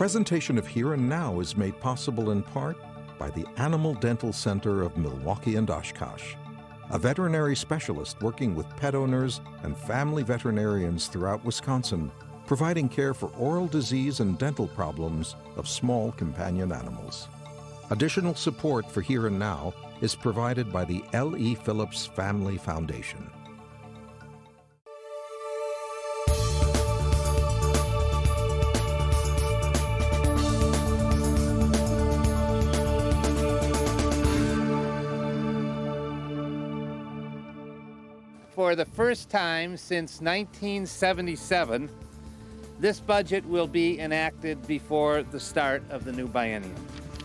Presentation of Here and Now is made possible in part by the Animal Dental Center of Milwaukee and Oshkosh, a veterinary specialist working with pet owners and family veterinarians throughout Wisconsin, providing care for oral disease and dental problems of small companion animals. Additional support for Here and Now is provided by the L.E. Phillips Family Foundation. For the first time since 1977, this budget will be enacted before the start of the new biennium.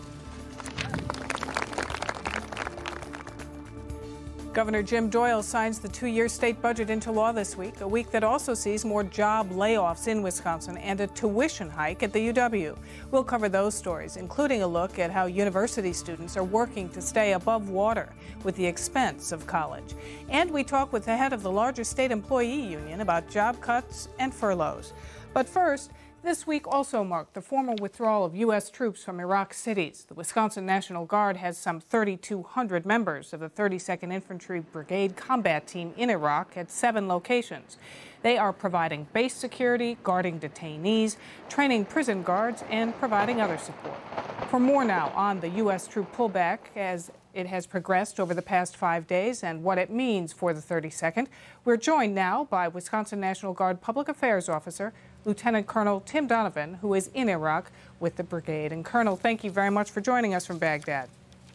Governor Jim Doyle signs the two-year state budget into law this week, a week that also sees more job layoffs in Wisconsin and a tuition hike at the UW. We'll cover those stories, including a look at how university students are working to stay above water with the expense of college. And we talk with the head of the largest state employee union about job cuts and furloughs. But first, this week also marked the formal withdrawal of U.S. troops from Iraq cities. The Wisconsin National Guard has some 3,200 members of the 32nd Infantry Brigade Combat Team in Iraq at 7 locations. They are providing base security, guarding detainees, training prison guards, and providing other support. For more now on the U.S. troop pullback as it has progressed over the past 5 days and what it means for the 32nd, we're joined now by Wisconsin National Guard Public Affairs Officer Lieutenant Colonel Tim Donovan, who is in Iraq with the brigade. And Colonel, thank you very much for joining us from Baghdad.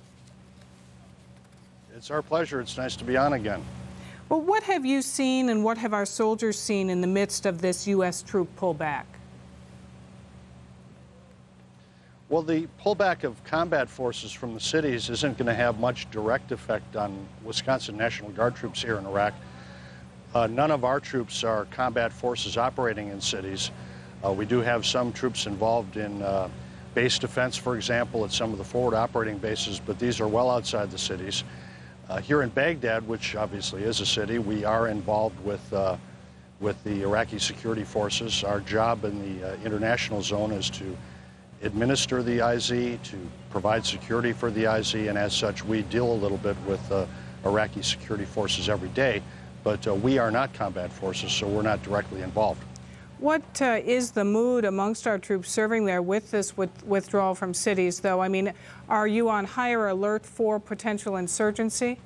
It's our pleasure. It's nice to be on again. Well, what have you seen and what have our soldiers seen in the midst of this U.S. troop pullback? Well, the pullback of combat forces from the cities isn't going to have much direct effect on Wisconsin National Guard troops here in Iraq. None of our troops are combat forces operating in cities. We do have some troops involved in base defense, for example, at some of the forward operating bases, but these are well outside the cities. Here in Baghdad, which obviously is a city, we are involved with the Iraqi security forces. Our job in the international zone is to administer the IZ, to provide security for the IZ, and as such, we deal a little bit with Iraqi security forces every day. But we are not combat forces, so we're not directly involved. What is the mood amongst our troops serving there with this withdrawal from cities, though? I mean, are you on higher alert for potential insurgency?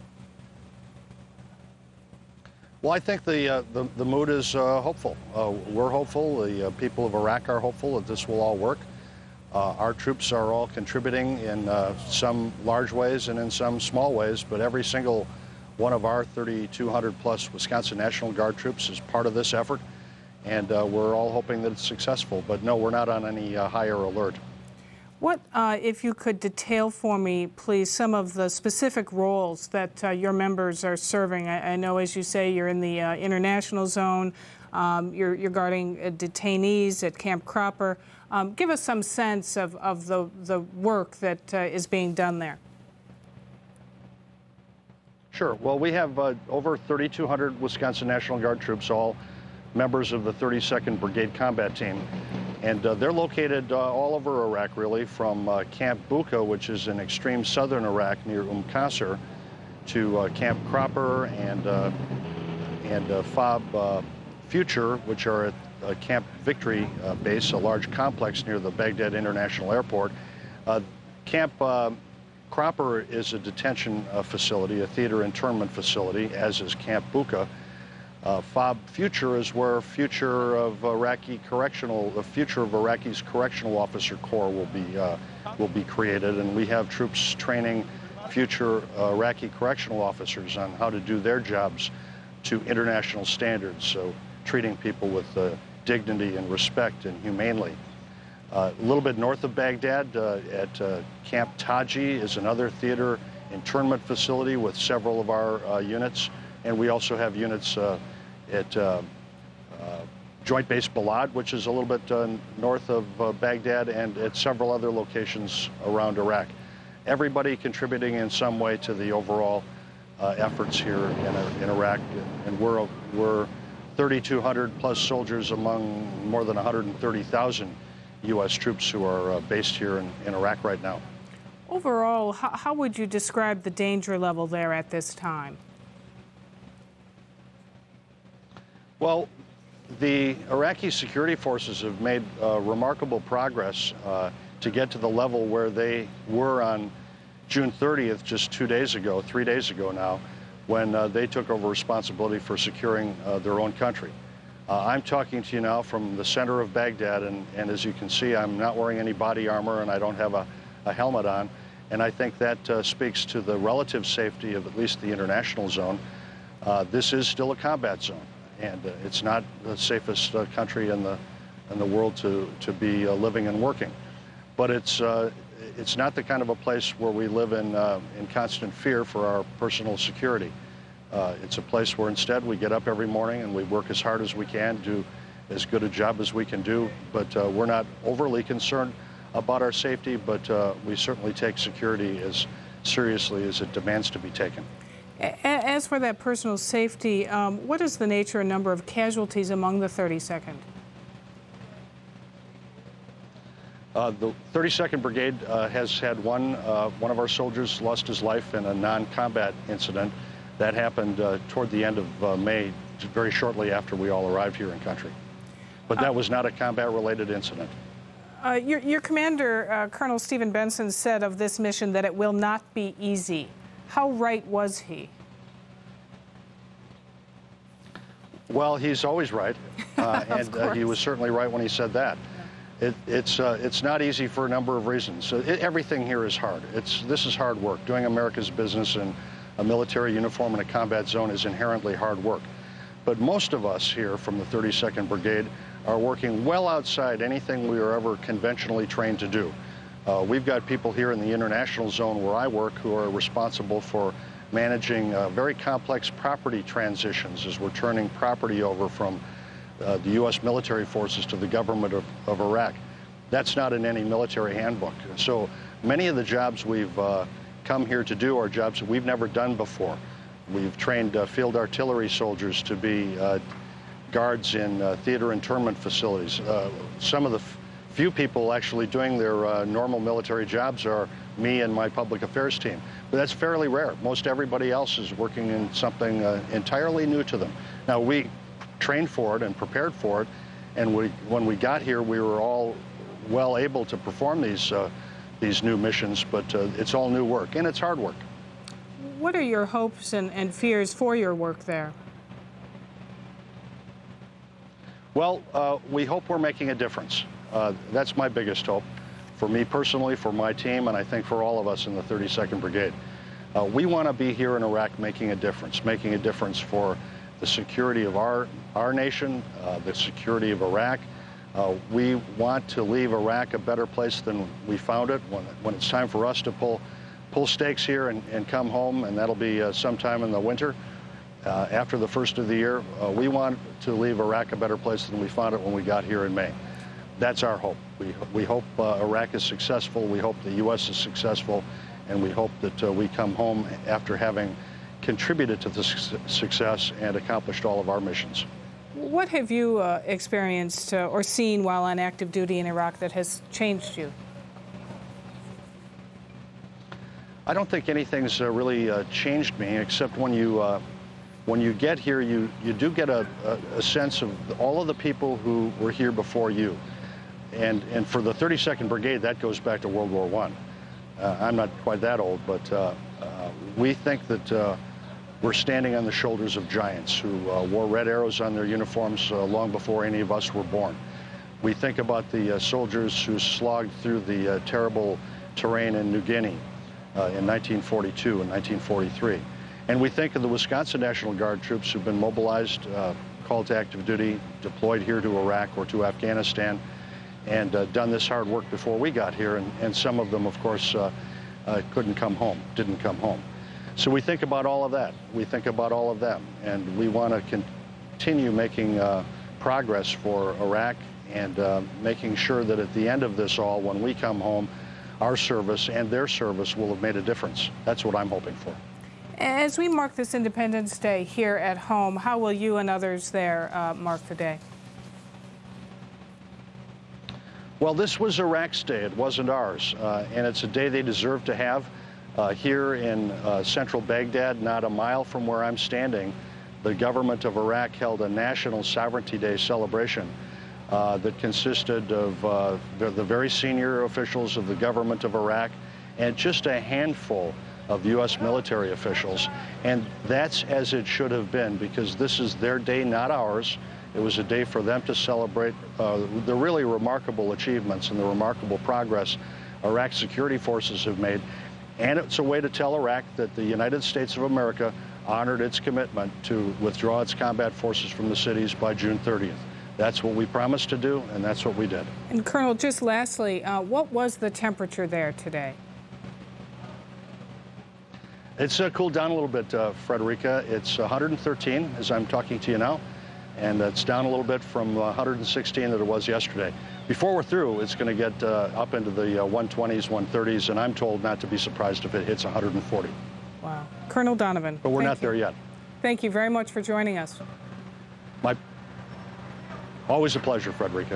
Well, I think the mood is hopeful. We're hopeful. The people of Iraq are hopeful that this will all work. Our troops are all contributing in some large ways and in some small ways, but every single one of our 3,200 plus Wisconsin National Guard troops is part of this effort, and we're all hoping that it's successful. But no, we're not on any higher alert. What, if you could detail for me, please, some of the specific roles that your members are serving? I know, as you say, you're in the international zone. You're guarding detainees at Camp Cropper. Give us some sense of the work that is being done there. Sure. Well, we have over 3,200 Wisconsin National Guard troops, all members of the 32nd Brigade Combat Team. And they're located all over Iraq, really, from Camp Bucca, which is in extreme southern Iraq near Qasr, to Camp Cropper and FOB Future, which are at Camp Victory base, a large complex near the Baghdad International Airport. Camp Cropper is a detention facility, a theater internment facility, as is Camp Bucca. FOB Future is where the future of Iraqi's Correctional Officer Corps will be created, and we have troops training future Iraqi correctional officers on how to do their jobs to international standards, so treating people with dignity and respect and humanely. A little bit north of Baghdad, at Camp Taji, is another theater internment facility with several of our units, and we also have units at Joint Base Balad, which is a little bit north of Baghdad, and at several other locations around Iraq. Everybody contributing in some way to the overall efforts here in Iraq, and we're 3,200 plus soldiers among more than 130,000 U.S. troops who are based here in Iraq right now. Overall, how would you describe the danger level there at this time? Well, the Iraqi security forces have made remarkable progress to get to the level where they were on June 30th, just 3 days ago now, when they took over responsibility for securing their own country. I'm talking to you now from the center of Baghdad, and as you can see, I'm not wearing any body armor and I don't have a helmet on. And I think that speaks to the relative safety of at least the international zone. This is still a combat zone, and it's not the safest country in the world to be living and working. But it's not the kind of a place where we live in constant fear for our personal security. It's a place where instead we get up every morning and we work as hard as we can, do as good a job as we can do, but we're not overly concerned about our safety, but we certainly take security as seriously as it demands to be taken. As for that personal safety, what is the nature and number of casualties among the 32nd? The 32nd Brigade has had one of our soldiers lost his life in a non-combat incident. That happened toward the end of May, very shortly after we all arrived here in country. But that was not a combat-related incident. Your commander, Colonel Stephen Benson, said of this mission that it will not be easy. How right was he? Well, he's always right, and he was certainly right when he said that. It's not easy for a number of reasons. Everything here is hard. This is hard work. Doing America's business in a military uniform in a combat zone is inherently hard work. But most of us here from the 32nd Brigade are working well outside anything we were ever conventionally trained to do. We've got people here in the international zone where I work who are responsible for managing very complex property transitions as we're turning property over from the U.S. military forces to the government of Iraq. That's not in any military handbook. So many of the jobs we've come here to do are jobs that we've never done before. We've trained field artillery soldiers to be guards in theater internment facilities. Some of the few people actually doing their normal military jobs are me and my public affairs team. But that's fairly rare. Most everybody else is working in something entirely new to them. Now, we trained for it and prepared for it, and when we got here, we were all well able to perform these new missions, but it's all new work, and it's hard work. What are your hopes and fears for your work there? Well, we hope we're making a difference. That's my biggest hope, for me personally, for my team, and I think for all of us in the 32nd Brigade. We want to be here in Iraq making a difference for the security of our nation, the security of Iraq. We want to leave Iraq a better place than we found it when it's time for us to pull stakes here and come home, and that'll be sometime in the winter. After the first of the year, we want to leave Iraq a better place than we found it when we got here in May. That's our hope. We hope Iraq is successful, we hope the U.S. is successful, and we hope that we come home after having contributed to the success and accomplished all of our missions. What have you experienced or seen while on active duty in Iraq that has changed you? I don't think anything's really changed me, except when you get here, you do get a sense of all of the people who were here before you. And for the 32nd Brigade, that goes back to World War I. I'm not quite that old, but we think that we're standing on the shoulders of giants who wore red arrows on their uniforms long before any of us were born. We think about the soldiers who slogged through the terrible terrain in New Guinea in 1942 and 1943. And we think of the Wisconsin National Guard troops who've been mobilized, called to active duty, deployed here to Iraq or to Afghanistan, and done this hard work before we got here. And some of them, of course, didn't come home. So we think about all of that. We think about all of them. And we want to continue making progress for Iraq and making sure that at the end of this all, when we come home, our service and their service will have made a difference. That's what I'm hoping for. As we mark this Independence Day here at home, how will you and others there mark the day? Well, this was Iraq's day. It wasn't ours. And it's a day they deserve to have. Here in central Baghdad, not a mile from where I'm standing, the government of Iraq held a National Sovereignty Day celebration that consisted of the very senior officials of the government of Iraq and just a handful of U.S. military officials. And that's as it should have been, because this is their day, not ours. It was a day for them to celebrate the really remarkable achievements and the remarkable progress Iraq's security forces have made. And it's a way to tell Iraq that the United States of America honored its commitment to withdraw its combat forces from the cities by June 30th. That's what we promised to do, and that's what we did. And Colonel, just lastly, what was the temperature there today? It's cooled down a little bit, Frederica. It's 113 as I'm talking to you now, and it's down a little bit from 116 that it was yesterday. Before we're through, it's going to get up into the 120s, 130s, and I'm told not to be surprised if it hits 140. Wow. Colonel Donovan. But we're not there yet. Thank you very much for joining us. Always a pleasure, Frederica.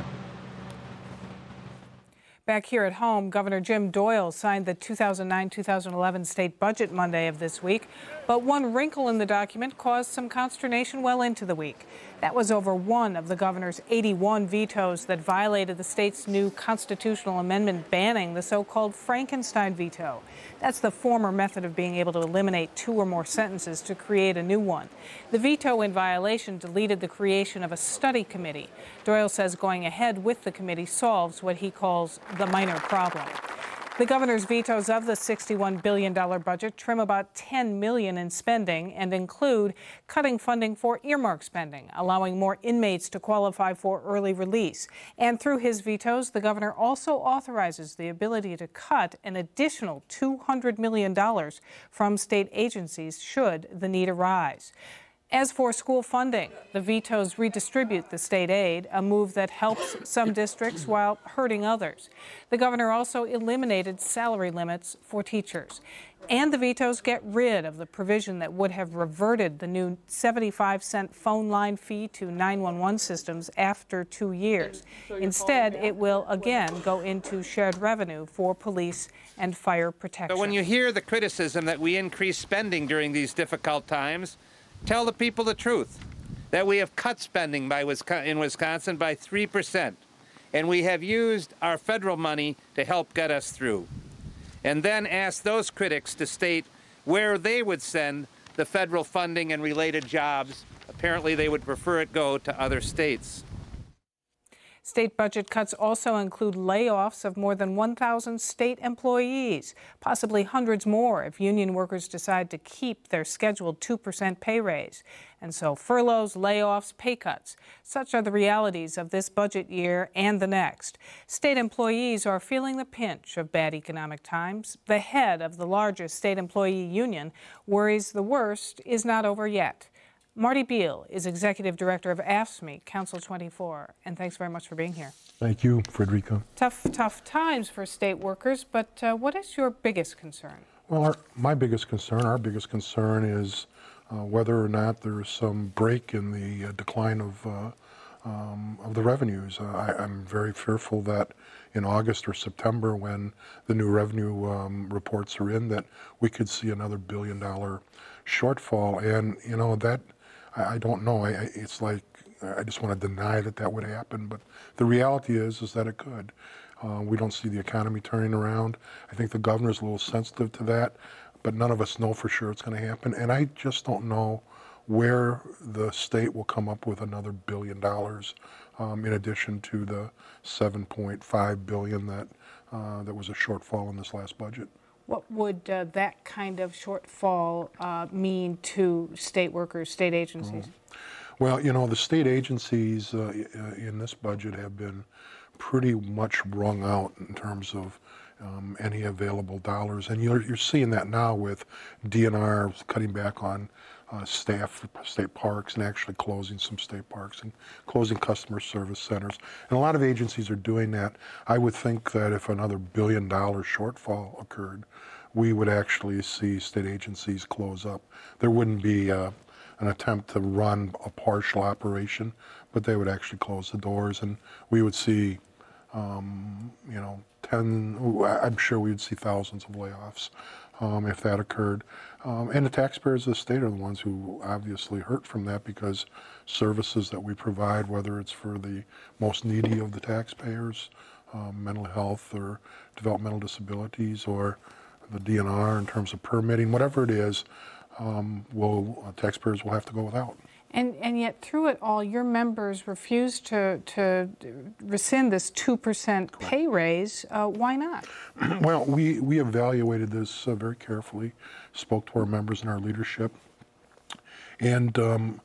Back here at home, Governor Jim Doyle signed the 2009-2011 state budget Monday of this week, but one wrinkle in the document caused some consternation well into the week. That was over one of the governor's 81 vetoes that violated the state's new constitutional amendment banning the so-called Frankenstein veto. That's the former method of being able to eliminate two or more sentences to create a new one. The veto in violation deleted the creation of a study committee. Doyle says going ahead with the committee solves what he calls the minor problem. The governor's vetoes of the $61 billion budget trim about $10 million in spending and include cutting funding for earmark spending, allowing more inmates to qualify for early release. And through his vetoes, the governor also authorizes the ability to cut an additional $200 million from state agencies should the need arise. As for school funding, the vetoes redistribute the state aid, a move that helps some districts while hurting others. The governor also eliminated salary limits for teachers. And the vetoes get rid of the provision that would have reverted the new 75-cent phone line fee to 911 systems after 2 years. Instead, it will again go into shared revenue for police and fire protection. But when you hear the criticism that we increase spending during these difficult times, tell the people the truth, that we have cut spending in Wisconsin by 3%, and we have used our federal money to help get us through. And then ask those critics to state where they would send the federal funding and related jobs. Apparently, they would prefer it go to other states. State budget cuts also include layoffs of more than 1,000 state employees, possibly hundreds more if union workers decide to keep their scheduled 2% pay raise. And so furloughs, layoffs, pay cuts. Such are the realities of this budget year and the next. State employees are feeling the pinch of bad economic times. The head of the largest state employee union worries the worst is not over yet. Marty Beal is Executive Director of AFSCME, Council 24, and thanks very much for being here. Thank you, Frederica. Tough times for state workers, but what is your biggest concern? Well, our biggest concern is whether or not there's some break in the decline of the revenues. I'm very fearful that in August or September, when the new revenue reports are in, that we could see another $1 billion shortfall, and you know that. I don't know. It's like I just want to deny that would happen, but the reality is that it could. We don't see the economy turning around. I think the governor's a little sensitive to that, but none of us know for sure it's going to happen. And I just don't know where the state will come up with another $1 billion in addition to the $7.5 billion that was a shortfall in this last budget. What would that kind of shortfall mean to state workers, state agencies? Well, you know, the state agencies in this budget have been pretty much wrung out in terms of any available dollars. And you're seeing that now with DNR cutting back on staff for state parks and actually closing some state parks and closing customer service centers. And a lot of agencies are doing that. I would think that if another $1 billion shortfall occurred, we would actually see state agencies close up. There wouldn't be an attempt to run a partial operation, but they would actually close the doors, and we would see I'm sure we'd see thousands of layoffs if that occurred. And the taxpayers of the state are the ones who obviously hurt from that, because services that we provide, whether it's for the most needy of the taxpayers, mental health or developmental disabilities, or the DNR in terms of permitting, whatever it is, taxpayers will have to go without. And yet, through it all, your members refused to rescind this 2% pay raise. Why not? Well, we evaluated this very carefully, spoke to our members and our leadership, and the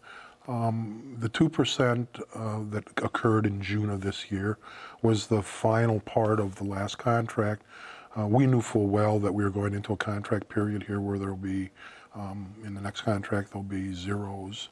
2% that occurred in June of this year was the final part of the last contract. We knew full well that we were going into a contract period here where there will be, in the next contract, there'll be zeros.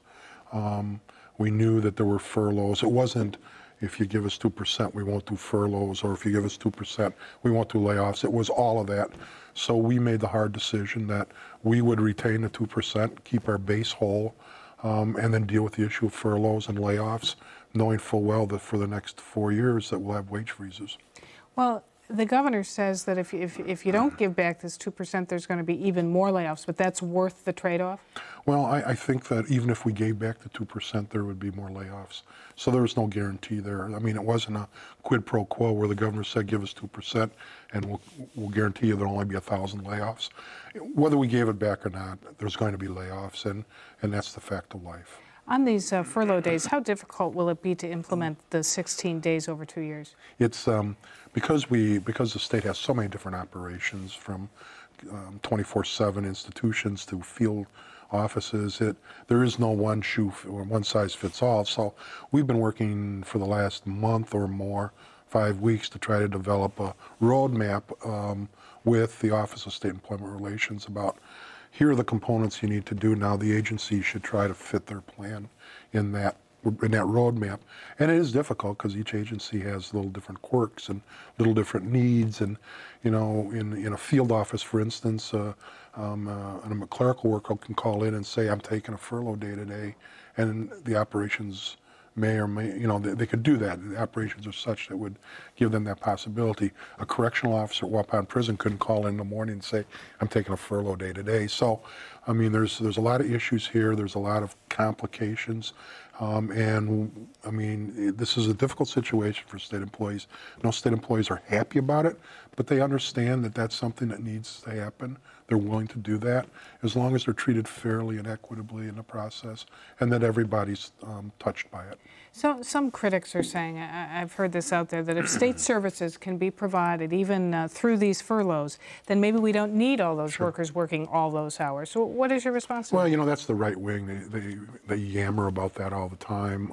We knew that there were furloughs. It wasn't, if you give us 2%, we won't do furloughs, or if you give us 2%, we won't do layoffs. It was all of that. So we made the hard decision that we would retain the 2%, keep our base whole, and then deal with the issue of furloughs and layoffs, knowing full well that for the next 4 years that we'll have wage freezes. Well, the governor says that if you don't give back this 2%, there's going to be even more layoffs, but that's worth the trade-off? Well, I think that even if we gave back the 2%, there would be more layoffs. So there was no guarantee there. I mean, it wasn't a quid pro quo where the governor said, give us 2% and we'll guarantee you there'll only be 1,000 layoffs. Whether we gave it back or not, there's going to be layoffs, and that's the fact of life. On these furlough days, how difficult will it be to implement the 16 days over 2 years? It's because the state has so many different operations, from 24/7 institutions to field offices. There is no one shoe or one size fits all. So we've been working for the last month or more, 5 weeks, to try to develop a roadmap with the Office of State Employment Relations about, here are the components you need to do. Now the agency should try to fit their plan in that roadmap. And it is difficult because each agency has little different quirks and little different needs. And, in a field office, for instance, a clerical worker can call in and say, I'm taking a furlough day today, and the operations may or may, they could do that. The operations are such that would give them that possibility. A correctional officer at Waupun Prison couldn't call in the morning and say, I'm taking a furlough day today. So, I mean, there's a lot of issues here. There's a lot of complications. And, I mean, this is a difficult situation for state employees. No state employees are happy about it, but they understand that that's something that needs to happen. They're willing to do that as long as they're treated fairly and equitably in the process, and that everybody's touched by it. So some critics are saying, I've heard this out there, that if state services can be provided even through these furloughs, then maybe we don't need all those workers working all those hours. So what is your response to that? Well, that's the right wing. They yammer about that all the time.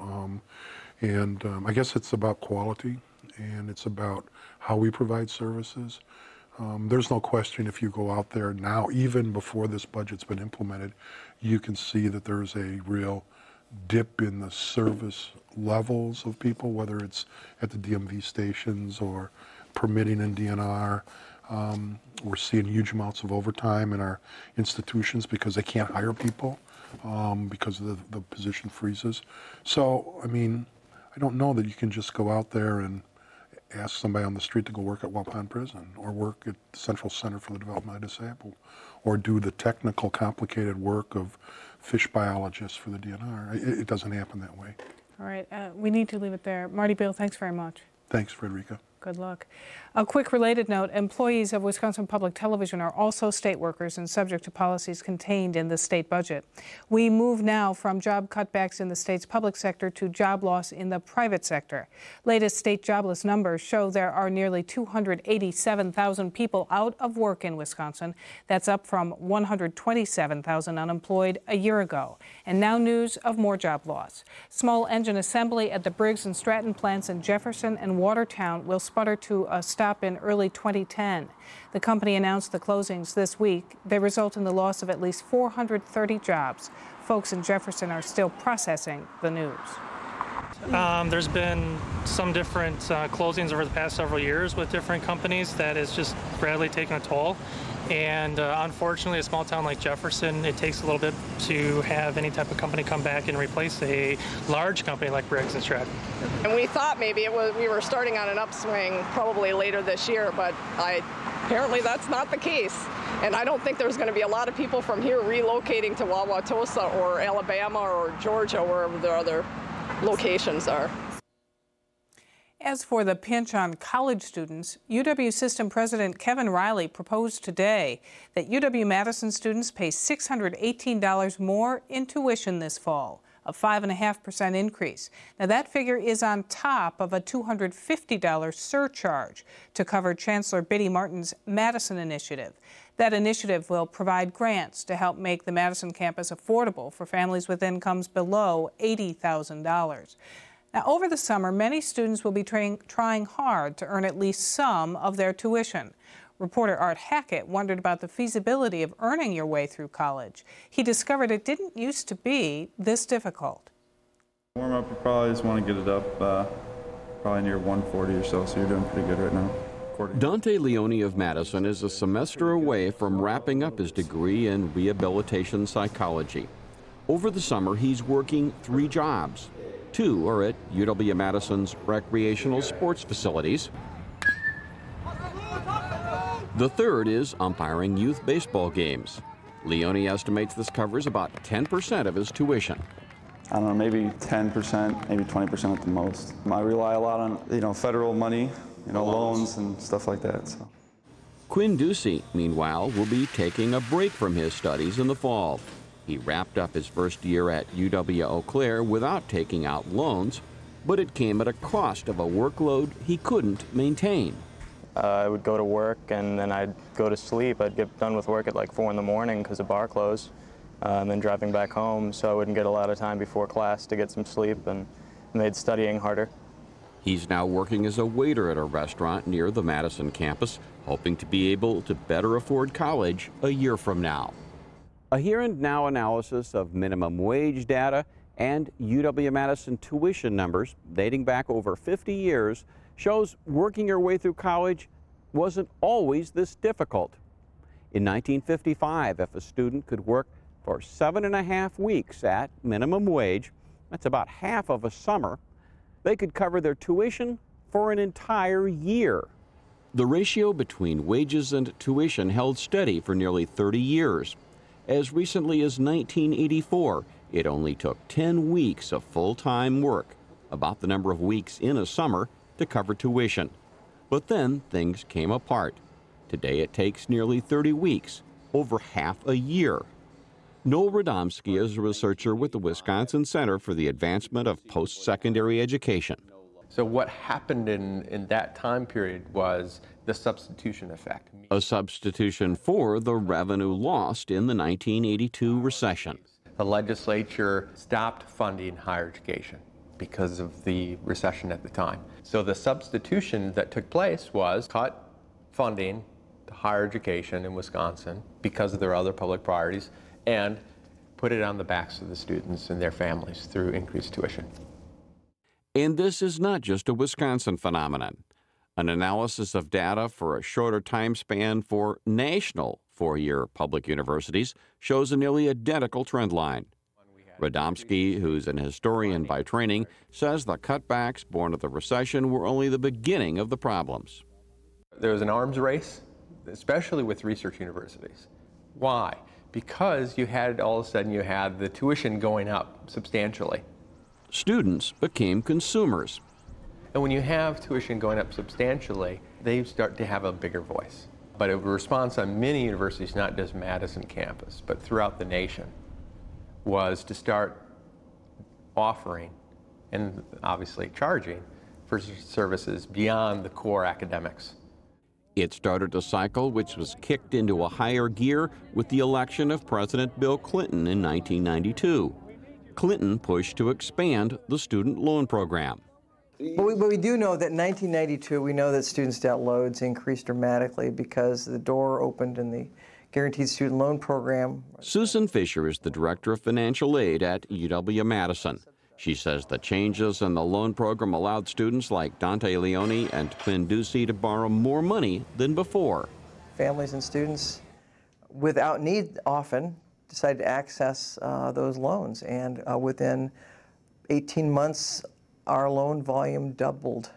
I guess it's about quality, and it's about how we provide services. There's no question, if you go out there now, even before this budget's been implemented, you can see that there's a real dip in the service levels of people, whether it's at the DMV stations or permitting in DNR. We're seeing huge amounts of overtime in our institutions because they can't hire people because of the position freezes. So, I mean, I don't know that you can just go out there and ask somebody on the street to go work at Waupun Prison, or work at the Central Center for the Development of the Disabled, or do the technical, complicated work of fish biologists for the DNR. It doesn't happen that way. All right, we need to leave it there. Marty Beil, thanks very much. Thanks, Frederica. Good luck. A quick related note, employees of Wisconsin Public Television are also state workers and subject to policies contained in the state budget. We move now from job cutbacks in the state's public sector to job loss in the private sector. Latest state jobless numbers show there are nearly 287,000 people out of work in Wisconsin. That's up from 127,000 unemployed a year ago. And now news of more job loss. Small engine assembly at the Briggs and Stratton plants in Jefferson and Watertown will sputter to a stop in early 2010. The company announced the closings this week. They result in the loss of at least 430 jobs. Folks in Jefferson are still processing the news. There's been some different closings over the past several years with different companies that has just gradually taken a toll. And unfortunately, a small town like Jefferson, it takes a little bit to have any type of company come back and replace a large company like Briggs & Stratton. And we thought maybe we were starting on an upswing probably later this year, but apparently that's not the case. And I don't think there's going to be a lot of people from here relocating to Wauwatosa or Alabama or Georgia, wherever their other locations are. As for the pinch on college students, UW System President Kevin Riley proposed today that UW-Madison students pay $618 more in tuition this fall, a 5.5% increase. Now, that figure is on top of a $250 surcharge to cover Chancellor Biddy Martin's Madison initiative. That initiative will provide grants to help make the Madison campus affordable for families with incomes below $80,000. Now, over the summer, many students will be trying hard to earn at least some of their tuition. Reporter Art Hackett wondered about the feasibility of earning your way through college. He discovered it didn't used to be this difficult. Warm up, you probably just want to get it up probably near 140 or so you're doing pretty good right now. Dante Leone of Madison is a semester away from wrapping up his degree in rehabilitation psychology. Over the summer, he's working 3 jobs. 2 are at UW-Madison's recreational sports facilities. The third is umpiring youth baseball games. Leone estimates this covers about 10% of his tuition. I don't know, maybe 10%, maybe 20% at the most. I rely a lot on, federal money, loans and stuff like that. So. Quinn Ducey, meanwhile, will be taking a break from his studies in the fall. He wrapped up his first year at UW-Eau Claire without taking out loans, but it came at a cost of a workload he couldn't maintain. I would go to work and then I'd go to sleep. I'd get done with work at like 4 in the morning because the bar closed, and then driving back home, so I wouldn't get a lot of time before class to get some sleep, and made studying harder. He's now working as a waiter at a restaurant near the Madison campus, hoping to be able to better afford college a year from now. A here and now analysis of minimum wage data and UW-Madison tuition numbers dating back over 50 years shows working your way through college wasn't always this difficult. In 1955, if a student could work for 7.5 weeks at minimum wage, that's about half of a summer, they could cover their tuition for an entire year. The ratio between wages and tuition held steady for nearly 30 years. As recently as 1984, it only took 10 weeks of full-time work, about the number of weeks in a summer, to cover tuition. But then things came apart. Today it takes nearly 30 weeks, over half a year. Noel Radomski is a researcher with the Wisconsin Center for the Advancement of Post-Secondary Education. So what happened in that time period was the substitution effect. A substitution for the revenue lost in the 1982 recession. The legislature stopped funding higher education because of the recession at the time. So the substitution that took place was cut funding to higher education in Wisconsin because of their other public priorities and put it on the backs of the students and their families through increased tuition. And this is not just a Wisconsin phenomenon. An analysis of data for a shorter time span for national four-year public universities shows a nearly identical trend line. Radomski, who's an historian by training, says the cutbacks born of the recession were only the beginning of the problems. There was an arms race, especially with research universities. Why? Because all of a sudden you had the tuition going up substantially. Students became consumers. And when you have tuition going up substantially, they start to have a bigger voice. But a response on many universities, not just Madison campus, but throughout the nation, was to start offering and obviously charging for services beyond the core academics. It started a cycle which was kicked into a higher gear with the election of President Bill Clinton in 1992. Clinton pushed to expand the student loan program. But we do know that in 1992, we know that student debt loads increased dramatically because the door opened in the Guaranteed Student Loan Program. Susan Fisher is the Director of Financial Aid at UW-Madison. She says the changes in the loan program allowed students like Dante Leone and Quinn Ducey to borrow more money than before. Families and students without need often, decided to access those loans. And within 18 months, our loan volume doubled.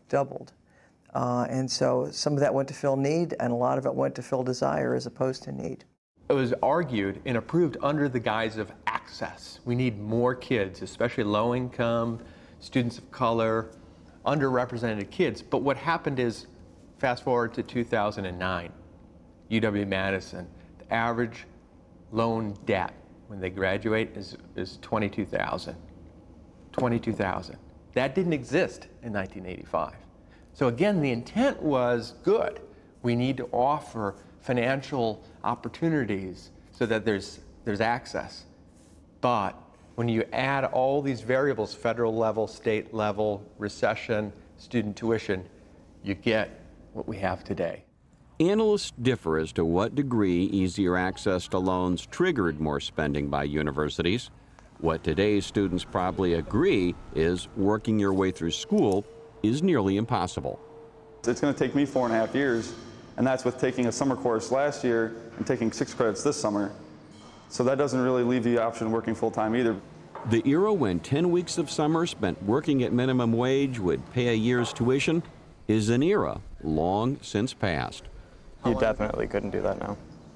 And so some of that went to fill need, and a lot of it went to fill desire as opposed to need. It was argued and approved under the guise of access. We need more kids, especially low income, students of color, underrepresented kids. But what happened is, fast forward to 2009, UW-Madison, the average loan debt when they graduate is $22,000. $22,000. That didn't exist in 1985. So again, the intent was good. We need to offer financial opportunities so that there's access. But when you add all these variables, federal level, state level, recession, student tuition, you get what we have today. Analysts differ as to what degree easier access to loans triggered more spending by universities. What today's students probably agree is working your way through school is nearly impossible. It's going to take me 4.5 years, and that's with taking a summer course last year and taking 6 credits this summer. So that doesn't really leave the option of working full-time either. The era when 10 weeks of summer spent working at minimum wage would pay a year's tuition is an era long since past. You definitely couldn't do that now.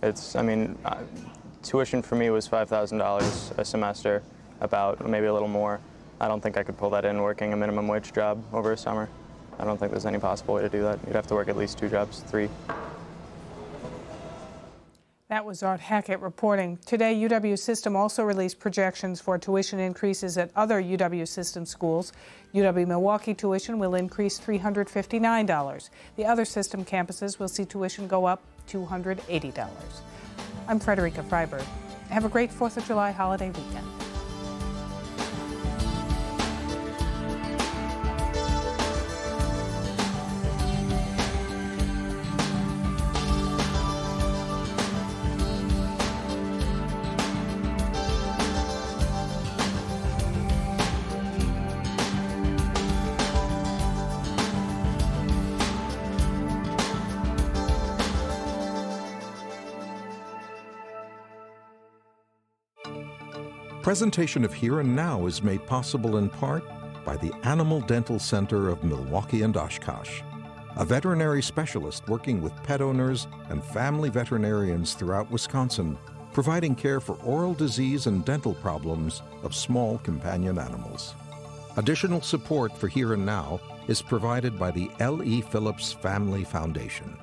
Tuition for me was $5,000 a semester, about maybe a little more. I don't think I could pull that in working a minimum wage job over a summer. I don't think there's any possible way to do that. You'd have to work at least 2 jobs, 3. That was Art Hackett reporting. Today, UW System also released projections for tuition increases at other UW System schools. UW-Milwaukee tuition will increase $359. The other System campuses will see tuition go up $280. I'm Frederica Freiberg. Have a great 4th of July holiday weekend. Presentation of Here and Now is made possible in part by the Animal Dental Center of Milwaukee and Oshkosh, a veterinary specialist working with pet owners and family veterinarians throughout Wisconsin, providing care for oral disease and dental problems of small companion animals. Additional support for Here and Now is provided by the L.E. Phillips Family Foundation.